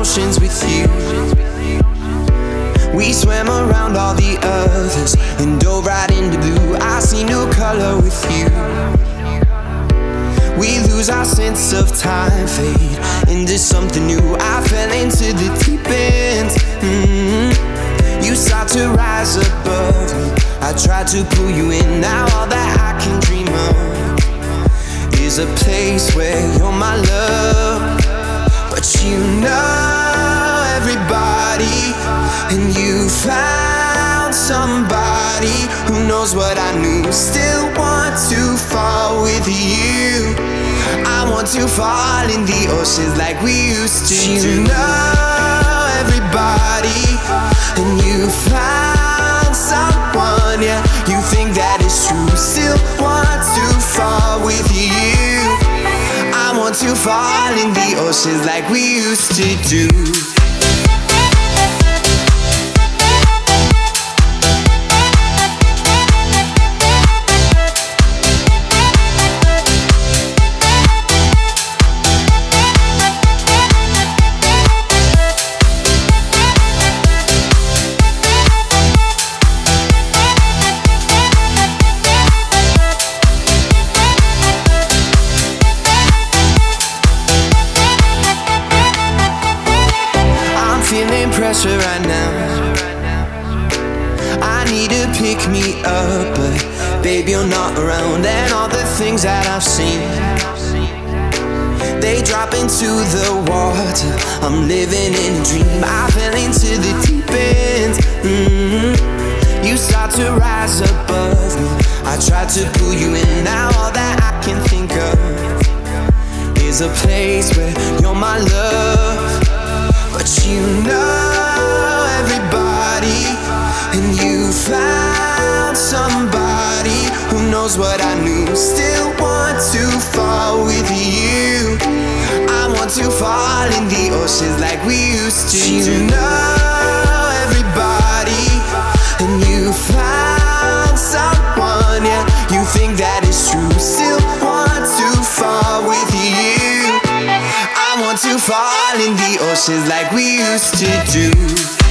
oceans with you. We swam around all the others and dove right into blue. I see new color with you. We lose our sense of time, fade into something new. I fell into the deep end. You start to rise above me. I tried to pull you in. Now all that I can dream of is a place where you're my love. But you know everybody, and you found somebody who knows what I knew. Still want to fall with you. I want to fall in the oceans like we used to. You know everybody, and you found someone, yeah. You think that is true. Still want to fall with you. I want to fall in the oceans like we used to do. Feeling pressure right now. I need to pick me up, but baby, you're not around. And all the things that I've seen, they drop into the water. I'm living in a dream. I fell into the deep end. You start to rise above me. I tried to pull you in. Now all that I can think of is a place where you're my love. But you know everybody, and you found somebody who knows what I knew. Still want to fall with you. I want to fall in the oceans like we used to. You know everybody, and you found someone, yeah. You think that is true. Still want to fall with you. I want to fall in the oceans like we used to do.